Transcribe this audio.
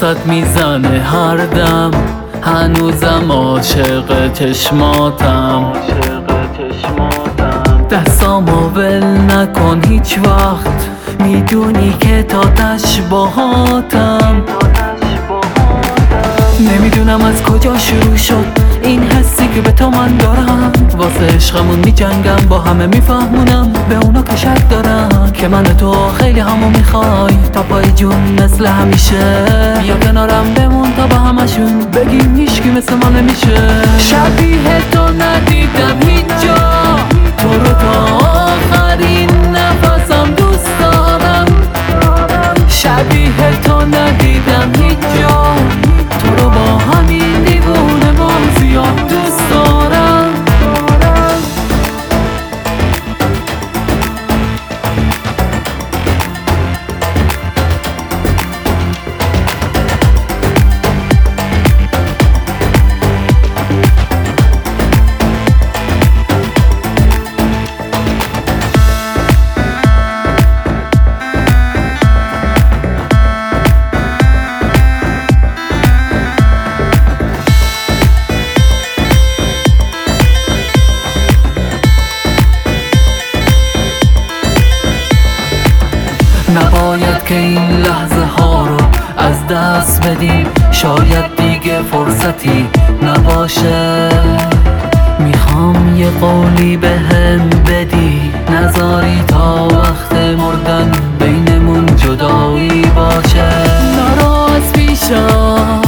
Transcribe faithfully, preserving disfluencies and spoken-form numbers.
واسط میزنه هر دم، هنوزم عاشق چشماتم. دستامو ول نکن هیچ وقت، میدونی که تا تشباهاتم. نمیدونم از کجا شروع شد این حسی که به تو من دارم، واسه عشقمون میجنگم، با همه میفهمونم به اونا که شک دارم که من تو خیلی همو میخوای تا پای جون مثل همیشه. بیا کنارم بمون تا با همشون بگیم هیچکی مثل ما نمیشه. شبیه تو ندیدم هیچ جا، تو رو تا آخرین نفسم دوست دارم. شبیه تو ندیدم هیچ جا، تو رو با همین دیوونه بازی ها دوست دارم. نباید که این لحظه ها رو از دست بدیم، شاید دیگه فرصتی نباشه. میخوام یه قولی به هم بدی، نذاری تا وقت مردن بینمون جدایی باشه. نرو از پیشم